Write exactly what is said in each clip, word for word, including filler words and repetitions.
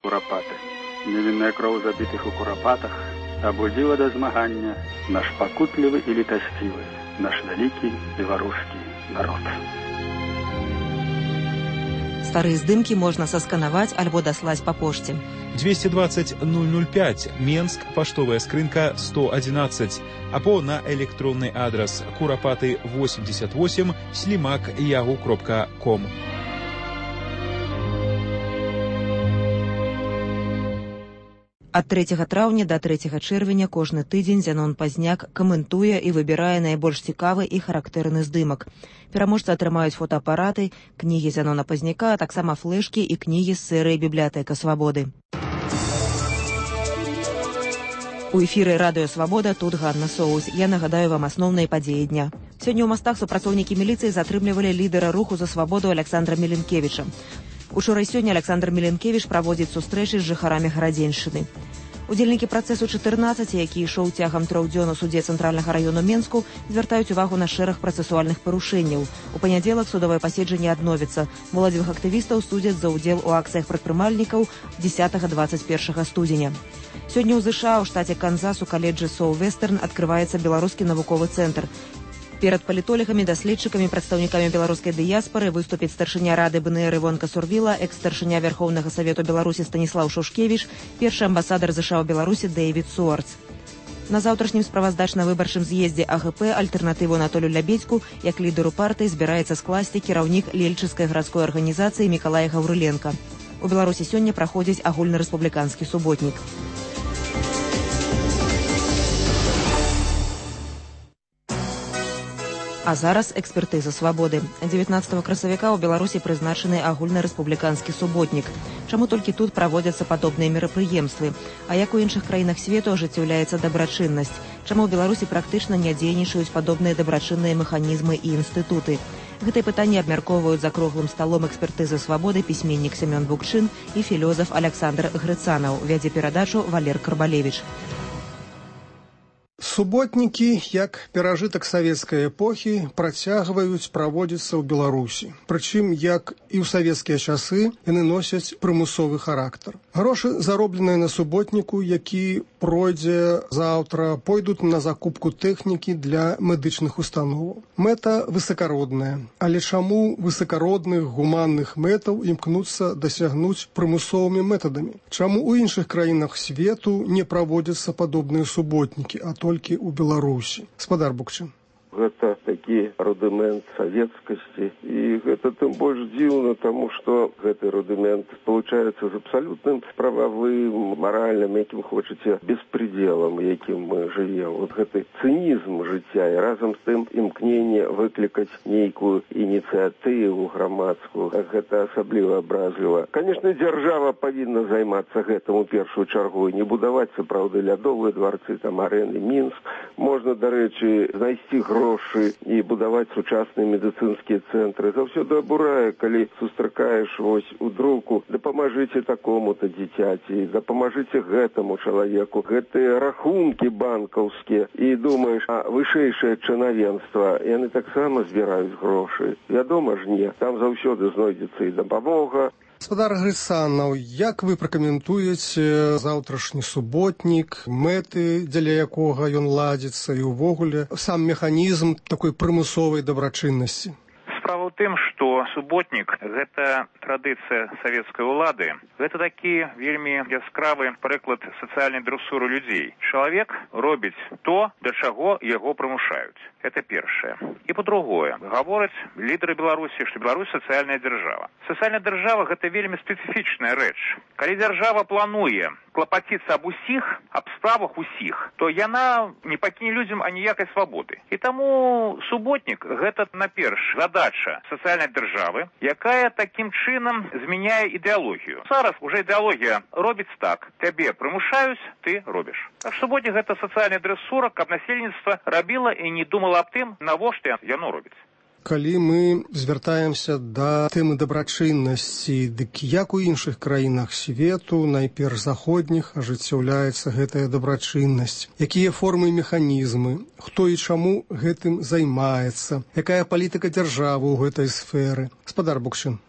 курапаты. Невинная кроў забітых у курапатах абудзіла да змагання наш пакутлівы і літасцівы, наш вялікі беларускі народ. Старые здымкі можна сасканаваць альбо даслаць па пошце. двести двадцать ноль ноль пять, Менск, поштовая скрынка сто одиннадцать, або на электронный адрес курапаты восемьдесят восемь слимак ягу кропка ком. Ад трэцяга траўня да трэцяга чэрвеня кожны тыдзень Зянон Пазняк каментуе і выбірае найбольш цікавы і характэрны здымак. Пераможцы атрымаюць фотоапараты, кнігі Зянона Пазняка, а таксама флэшкі і кнігі з серыі «Бібліятэка свабоды». У эфіры радыё «Свабода», тут Ганна Соус. Я нагадаю вам асноўныя падзеі дня. Сёння ў мастах супрацоўнікі міліцыі затрымлівалі лідара руху за свабоду Александра Міленкевіча. Учора і сёння Александр Міленкевіч праводзіць сустрэчы з жыхарамі Гарадзеншчыны. Удзельнікі працэсу чатырнаццаць, які ішоў цягам трох дзён у судзе цэнтральнага раёну Менску, звяртаюць увагу на шэраг працэсуальных парушэнняў. У панядзелак судовае паседжанне адновіцца. Моладзевых актывістаў судзяць за ўдзел у акцыях прадпрымальнікаў дзесятага дваццаць першага студзеня. Сёння ў ЗША ў штаце Канзас у каледжы Соу-Вестерн адкрываецца беларускі навуковы цэнтр. Перад палітолагамі, даследчыкамі, прадстаўнікамі беларускай дыяспары выступіць старшыня рады БНР Івонка Сурвіла, экс-старшыня Вярхоўнага Савету Беларусі Станіслаў Шушкевіч, першы амбасадар ЗША ў Беларусі Дэйвід Суарц. На заўтрашнім справаздачна-выбарчым з'ездзе АГП альтэрнатыву Анатолю Лябедзьку як лідару партыі збіраецца скласці кіраўнік Лельчыцкай гарадской арганізацыі Мікалай Гаўрыленка. У Беларусі сёння праходзіць агульнарэспубліканскі суботнік. А зараз экспертыза свабоды. дзевятнаццатага красавіка ў Беларусі прызначаны агульнарэспубліканскі суботнік. Чаму толькі тут праводзяцца падобныя мерапрыемствы? А як у іншых краінах свету ажыццяўляецца дабрачыннасць? Чаму ў Беларусі практычна не дзейнічаюць падобныя дабрачынныя механізмы і інстытуты? Гэтыя пытанні абмяркоўваюць за круглым сталом экспертызы свабоды пісьменнік Семён Букчын і філёзаф Александр Грыцанаў. Вядзе перадачу Валер Карбалевіч. Суботнікі, як перажытак савецкай эпохі, працягваюць праводзіцца ў Беларусі. Прычым, як і ў савецкія часы, яны носяць прымусовы характар. Грошы, заробленыя на суботніку, які пройдзе заўтра, пойдуць на закупку тэхнікі для медычных установаў. Мэта высакародная. Але чаму высакародных гуманных мэтаў імкнуцца дасягнуць прымусовымі метадамі? Чаму ў іншых краінах свету не праводзяцца падобныя суботнікі, а то толькі ў Беларусі? Спадар Букчын. Гэта такі рудымент савецкасці, і гэта тым больш дзіўна, таму што гэты рудымент спалучаецца з абсалютным прававым, маральным, якім хочаце, беспределам, якім мы жывем. Вот гэты цынізм жыцця і разам з тым імкненне выклікаць нейкую ініцыятыву грамадскую, гэта асабліва абразліва. Канешне, дзяржава павінна займацца гэтым у першую чаргу і не будаваць сапраўды лядовыя дварцы, там арэны, Мінск. Можна, дарэчы, знайсці грошы грошы і будаваць сучасныя медыцынскія цэнтры. Заўсёды абурае, калі сустракаеш вось у друку: дапамажыце такому-то дзіцяці, дапамажыце гэтаму чалавеку. Гэтыя рахункі банкаўскія. І думаеш, а вышэйшае чынавенства, яны таксама збіраюць грошы? Вядома ж не. Там заўсёды знойдзецца і дапамога. Спадар Грыцанаў, як вы пракаментуеце заўтрашні суботнік, мэты, дзеля якога ён ладзіцца, і ўвогуле сам механізм такой прымусовай дабрачыннасці? Справа ў тым, што суботнік – гэта традыцыя савецкай улады. Гэта такі вельмі яскравы прыклад сацыяльнай дрэсуры людзей. Чалавек робіць то, да чаго яго прымушаюць. Это першае. І па-другое, гавораць лідары Беларусі, што Беларусь сацыяльная дзяржава. Сацыяльная дзяржава – гэта вельмі спецыфічная рэч. Калі дзяржава плануе клапаціцца аб усіх, аб справах усіх, то яна не пакіне людзям аніякай свабоды. І таму суботнік – гэта, наперш, задача сацыяльнай дзяржавы, якая такім чынам змяняе ідэалогію. Зараз уже ідэалогія робіць так: цябе прымушаюць, ты робіш. Так суботнік – гэта сацыяльная дрэсура, каб насельніцтва рабіла і не думала аб тым, навошта яно робіць. Калі мы звяртаемся да тэмы дабрачыннасці, дык як у іншых краінах свету, найперш заходніх, ажыццяўляецца гэтая дабрачыннасць? Якія формы і механізмы? Хто і чаму гэтым займаецца? Якая палітыка дзяржавы ў гэтай сферы? Спадар Букчын.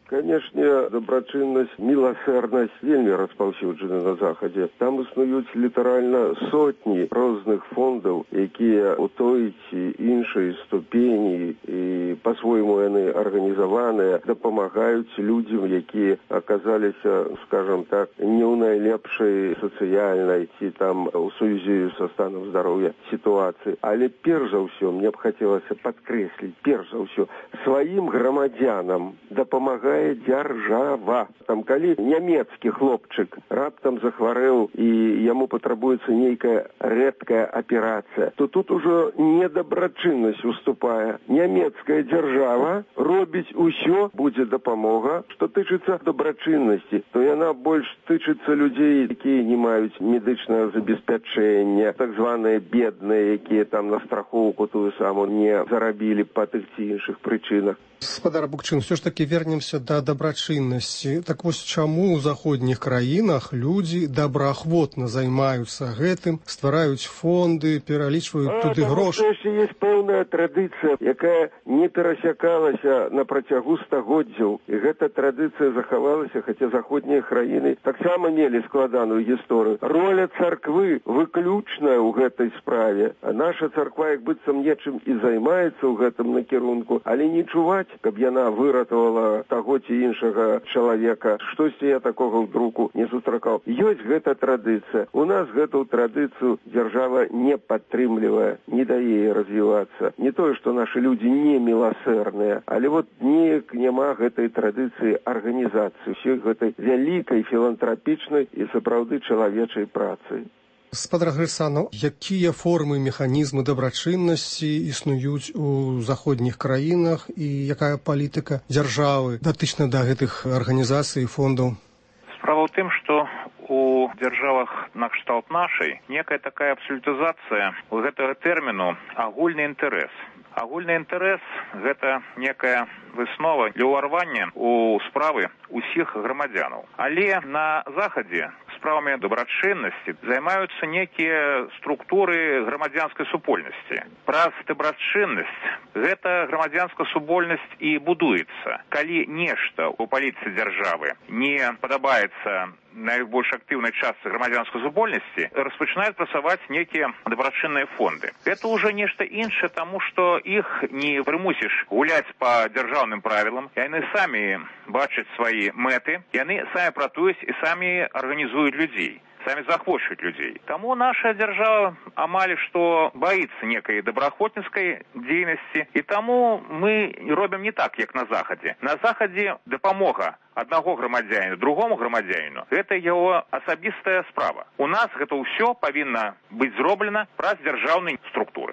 Канешне, дабрачыннасць, міласэрнасць вельмі распаўсюджаны на захадзе. Там існуюць літаральна сотні розных фондаў, якія у той ці іншай ступені і па-свойму яны арганізаваныя, дапамагаюць людзям, якія аказаліся, скажам так, не ў найлепшай сацыяльнай ці там у сувязі са станам здароўя сітуацыі. Але перш за ўсё мне б хацелася падкрэсліць, перш за ўсё сваім грамадзянам дапамагае дзяржава. Там калі нямецкі хлопчык раптам захварэў і яму патрабуецца нейкая рэдкая аперацыя, то тут ужо недабрачыннасць уступае. Нямецкая дзяржава робіць усё, будзе дапамога. Што тычыцца дабрачыннасці, то яна больш тычыцца людзей, якія не маюць медычнага забеспячэння, так званыя бедныя, якія там на страхоўку тую саму не зарабілі па тых ці іншых прычынах. Спадар Букчин, все ж таки вернемся да дабрачыннасці. Так вось чаму ў заходніх краінах людзі добраахвотна займаюцца гэтым, ствараюць фонды, пералічваюць а, туды грошы? Таму што ёсць пэўная традыцыя, якая не перасякалася на працягу стагоддзяў. І гэта традыцыя захавалася, хаця заходнія краіны таксама мелі складаную гісторыю. Роля царквы выключная ў гэтай справе. А наша царква як быццам нечым і займаецца ў гэтым накірунку, але не чуваць, каб яна выратавала таго ці іншага чалавека. Штосьці я такога ў друку не сустракаў. Ёсць гэта традыцыя. У нас гэту традыцыю дзяржава не падтрымлівае, не дае развівацца. Не тое, што нашы людзі не міласэрныя, але вот неяк няма гэтай традыцыі арганізацыі, усёй гэтай вялікай філантрапічнай і сапраўды чалавечай працы. Спадар Грысанаў, якія формы, механізмы дабрачыннасці існуюць у заходніх краінах і якая палітыка дзяржавы датычна да гэтых арганізацый і фондаў? Справа ў тым, што у дзяржавах накшталт нашай некая такая абсалютызацыя у гэтага тэрміну агульны інтарэс. Агульны інтарэс – гэта некая выснова для ўварвання ў справы ўсіх грамадзянаў. Але на захадзе справамі дабрачыннасці займаюцца некія структуры грамадзянскай супольнасці. Праз дабрачыннасць гэта грамадзянская супольнасць і будуецца. Калі нешта ў палітыцы дзяржавы не падабаецца найбольш актыўнай частцы грамадзянскай супольнасці, распачынаюць працаваць некія дабрачынныя фонды. Гэта ўжо нешта іншае, таму што іх не прымусіш гуляць па дзяржаўным правілам. Яны самі бачаць свае мэты, яны самі пратуюць і самі арганізуюць людзей, самі захвочваюць людзей. Таму наша дзяржава амаль што баіцца некай добраахвотніцкай дзейнасці, і таму мы робім не так, як на захадзе. На захадзе дапамога аднаго грамадзяніну другому грамадзяніну – гэта яго асабістая справа. У нас гэта ўсё павінна быць зроблена праз дзяржаўныя структуры.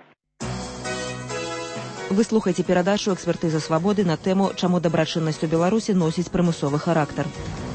Вы слухаеце перадачу «Экспертыза свабоды» на тэму «Чаму дабрачыннасць у Беларусі носіць прымусовы характар».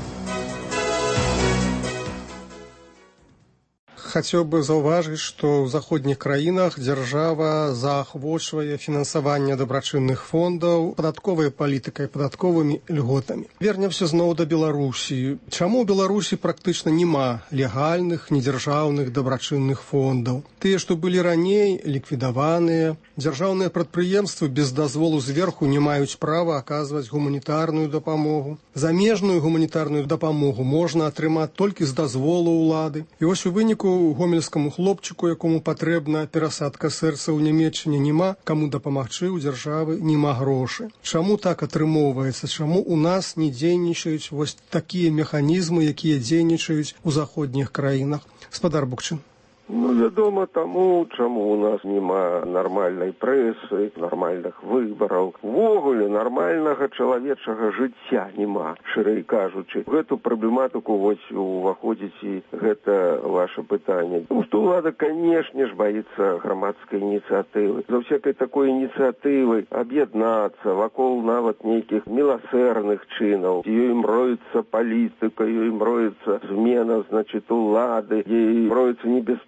Хацеў бы заўважыць, што ў заходніх краінах дзяржава заахвочвае фінансаванне дабрачынных фондаў падатковай палітыкай, падатковымі льготамі. Вернемся зноў да Беларусі. Чаму ў Беларусі практычна няма легальных, недзяржаўных дабрачынных фондаў? Тыя, што былі раней, ліквідаваныя. Дзяржаўныя прадпрыемствы без дазволу зверху не маюць права аказваць гуманітарную дапамогу. Замежную гуманітарную дапамогу можна атрымаць толькі з дазволу ўлады. І вось у выніку гомельскаму хлопчыку, якому патрэбна перасадка сэрца ў Нямецчыне, няма каму дапамагчы, у дзяржавы няма грошы. Чаму так атрымоўваецца? Чаму у нас не дзейнічаюць вось такія механізмы, якія дзейнічаюць у заходніх краінах? Спадар Букчин. Ну, вядома, таму, чаму у нас няма нармальнай прэсы, нармальных выбараў. Увогуле, нармальнага чалавечага жыцця няма, шырэй кажучы. Гэту праблематыку вось уваходзіць і гэта ваше пытанне. Тому што ўлада, канешне ж, баіцца грамадскай ініцыятывы. За всякай такой ініцыятывы аб'яднацца вакол нават нейкіх міласэрных чынаў. Ёй мроецца палітыка, ёй мроецца змена, значит, улады, ёй мроецца небяспека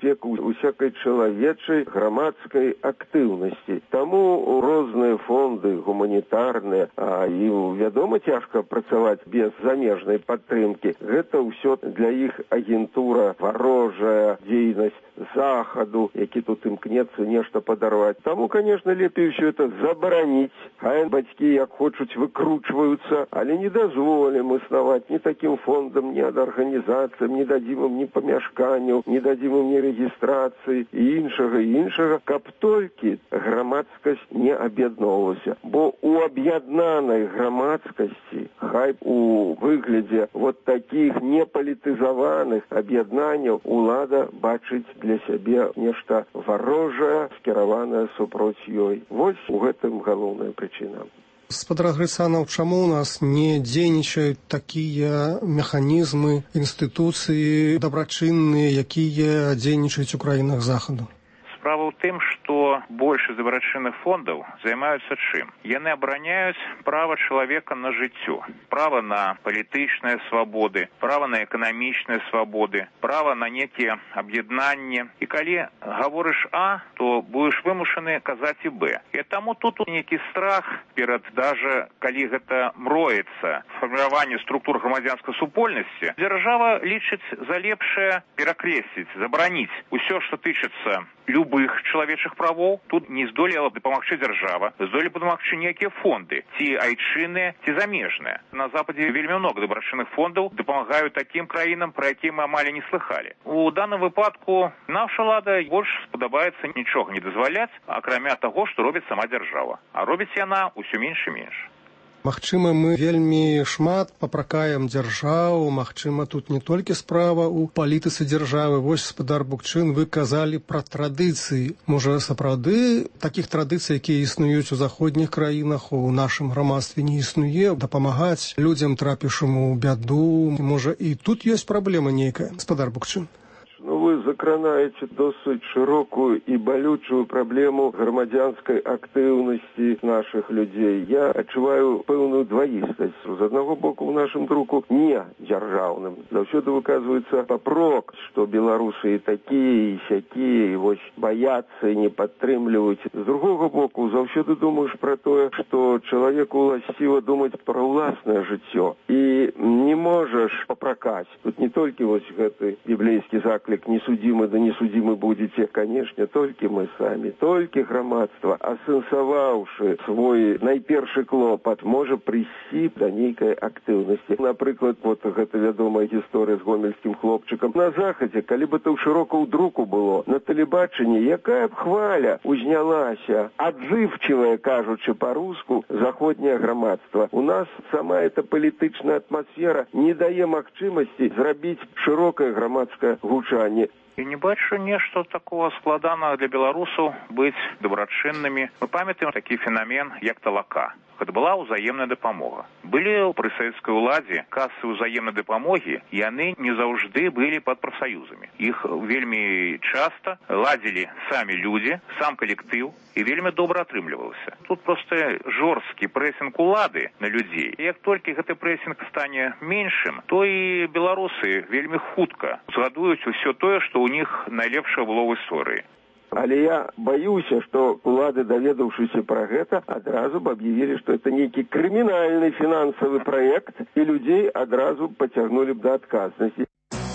человека, усякой человечей громадской активности. Тому разные фонды гуманитарные, а им, вядома, тяжко працаваць без замежной подтрымки. Это все для их агентура ворожая деятельность Заходу, які тут імкнецца нешта падарваць. Таму, конечно, лепей все это забараніць. Хай бацькі, як хочуць, выкручваюцца, але не дазволім існаваць ні таким фондам, ні ад арганізацыям, не дадзім ім ні памяшканняў, не дадзім ім ні рэгістрацыі і іншага, і іншага, каб толькі грамадскасць не аб'ядноўвалася. Бо у аб'яднанай грамадскасці, хай у выглядзе вот таких непалітызаваных аб'яднанняў улада бачыць для сябе нешта варожае, скіраванае супроць ёй. Вось у гэтым галоўная прычына. Спадар Грыцанаў, чаму у нас не дзейнічаюць такія механізмы, інстытуцыі дабрачынныя, якія дзейнічаюць у краінах Захаду? Справа ў тым, што большасць дабрачынных фондаў займаюцца чым? Яны абараняюць права чалавека на жыццё, права на палітычныя свабоды, права на эканамічныя свабоды, права на некія аб'яднанні. І калі гаворыш А, то будзеш вымушаны казаць і Б. І таму тут нейкі страх перад, даже калі гэта мроецца фарміраванне структур грамадзянскай супольнасці, дзяржава лічыць за лепшае перакрэсліць, забараніць усё, што тычыцца любых чалавечых правоў. Тут не здолела дапамагчы дзяржава, здолелі дапамагчы нейкія фонды, ці айчынныя, ці замежныя. На Западзе вельмі много дабрачынных фондаў дапамагаюць такім краінам, пра якія мы амаль не слыхалі. У данным выпадку наша ўлада больш спадабаецца нічога не дазваляць, акрамя таго, што робіць сама дзяржава. А робіць яна ўсё менш і менш. Магчыма, мы вельмі шмат папракаем дзяржаву, магчыма, тут не толькі справа ў палітыцы дзяржавы. Вось, спадар Букчын, вы казалі пра традыцыі. Можа, сапраўды такіх традыцый, якія існуюць у заходніх краінах, у нашым грамадстве не існуе, дапамагаць людзям, трапіўшым у бяду. Можа, і тут ёсць праблема нейкая, спадар Букчын? Ну, вы закранаете досыць широкую и болючую проблему громадянской активности наших людей. Я адчуваю пэўную двоістасць. З одного боку, в нашем друку не дзяржаўным. Заўсёды выказывается папрок, что белорусы и такие, и сякие, и вось боятся и не падтрымліваюць. З другого боку, заўсёды думаешь про то, что человеку уласціва думать про уласнае жыццё. И не можешь попракаць. Тут не только вот гэты библейский заклик «несудимы, да несудимы будете». Конечно, только мы сами, только громадство, асэнсаваўшы свой найпершы клопат, можа прыйсці да нейкай актыўнасці. Напрыклад, вот гэта вядомая гісторыя з гомельскім хлопчыкам. На Захадзе, калі бы то шырока ў друку было, на тэлебачанні, якая б хваля узнялася, аджывчывая, кажучы па-руску, заходняе грамадства. У нас сама эта палітычная атмасфера не дае магчымасці зрабіць шырокае грамадскае гучанне. І не бачу нешта такого складанага для беларусаў быць дабрачыннымі. Мы памятаем такі феномен, як талака. Гэта была ўзаемная дапамога. Былі пры савецкай уладзе касы ўзаемнай дапамогі, і яны не заўжды былі пад прафсаюзамі. Іх вельмі часта ладзілі самі людзі, сам калектыў, і вельмі добра атрымлівалася. Тут проста жорсткі прэсінг улады на людзей. І як толькі гэты прэсінг стане меншым, то і беларусы вельмі хутка згадуюць усё тое, што ў них найлепшае было ў гісторыі. Але я боюся, што улады, даведаўшыся пра гэта, адразу б аб'явілі, што это нейкі крымінальны фінансавы праект, і людзей адразу пацягнулі б да адказнасці.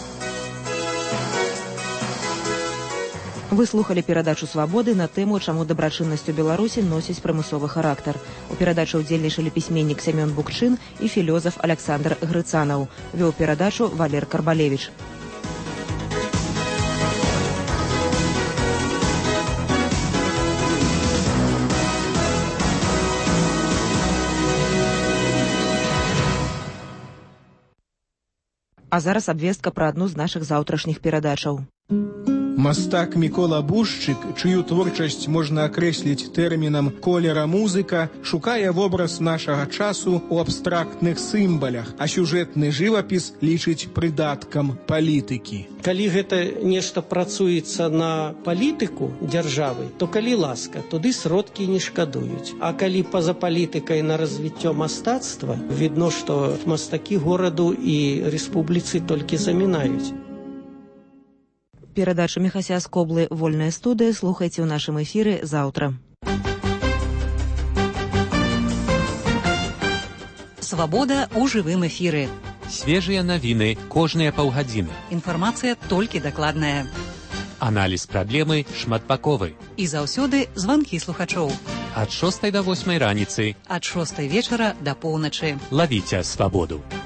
Вы слухали перадачу «Свабоды» на тэму, чаму дабрачыннасць у Беларусі носіць прымусовы характар. У перадачы ўдзельнічалі пісьменнік Сямён Букчын і філёзаф Александр Грыцанаў. Вёў перадачу Валер Карбалевіч. А зараз абвестка пра адну з нашых заўтрашніх перадачаў. Мастак Мікола Бушчык, чыю творчасць можна акрэсліць тэрмінам колера-музыка, шукае вобраз нашага часу ў абстрактных сімвалях, а сюжэтны жывапіс лічыць прыдаткам палітыкі. Калі гэта нешта працуецца на палітыку дзяржавы, то калі ласка, туды сродкі не шкадуюць. А калі па-за палітыкай на развіццё мастацтва, відно, што мастакі гораду і рэспубліцы толькі замінаюць. Перадачу Міхася Скоблы «Вольная студыя» слухайце ў нашым эфіры заўтра. Свабода ў жывым эфіры. Свежыя навіны кожныя паўгадзіны. Інфармацыя толькі дакладная. Аналіз праблемы шматбаковы. І заўсёды званкі слухачоў. Ад шостай да восьмай раніцы. Ад шостай вечара да поўначы. Лавіце свабоду.